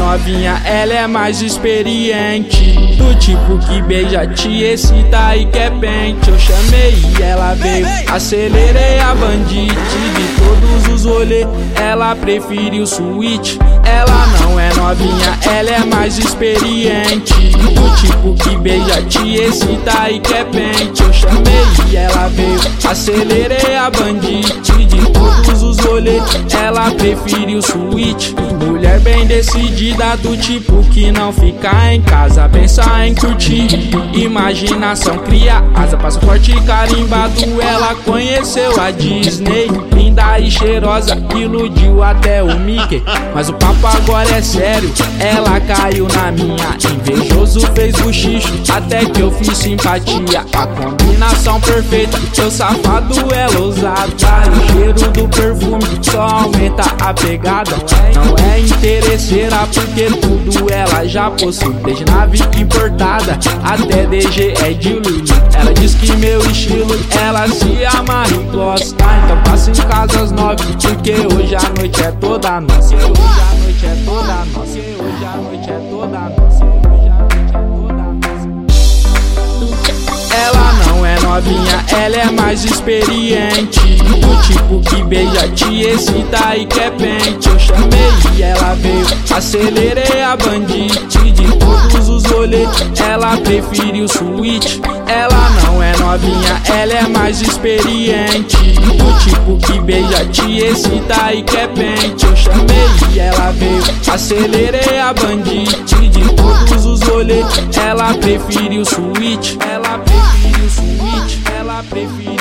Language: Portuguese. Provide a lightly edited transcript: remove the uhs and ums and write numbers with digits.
novinha, ela é mais experiente, do tipo que beija, te excita e quer pente. Eu chamei e ela veio, acelerei a bandite, de todos os rolês ela preferiu suíte. Ela não é novinha, ela é mais experiente, do tipo que beija, te excita e quer pente. Eu chamei e ela veio, acelerei a bandite, de todos os rolês ela preferiu suíte. Mulher bem decidida, do tipo que não fica em casa, pensa em curtir, imaginação cria asa, passaporte carimbado. Ela conheceu a Disney, linda e cheirosa, iludiu até o Mickey. Mas o papo agora é sério, ela caiu na minha, invejoso fez buchicho, até que eu fiz simpatia. A combinação perfeita, seu safado é ousada, o cheiro do perfume só aumenta a pegada. Não é interesseira porque tudo ela já possui, desde nave importada até DG é de Lulu. Ela diz que meu estilo ela se amarra e gosta, então passa em casa às 9, porque hoje a noite é toda nossa. Hoje a noite é toda nossa. Hoje a noite é toda nossa. Hoje a noite é toda nossa. Ela não é novinha, ela é mais experiente, do tipo que beija, te excita e quer pente. Eu chamei e ela veio, acelerei a bandite, de todos os rolês ela preferiu suíte. Ela não é novinha, ela é mais experiente, do tipo que beija, te excita e quer pente. Eu chamei e ela veio, acelerei a bandite, de todos os rolês ela preferiu suíte. Ela preferiu suíte, ela preferiu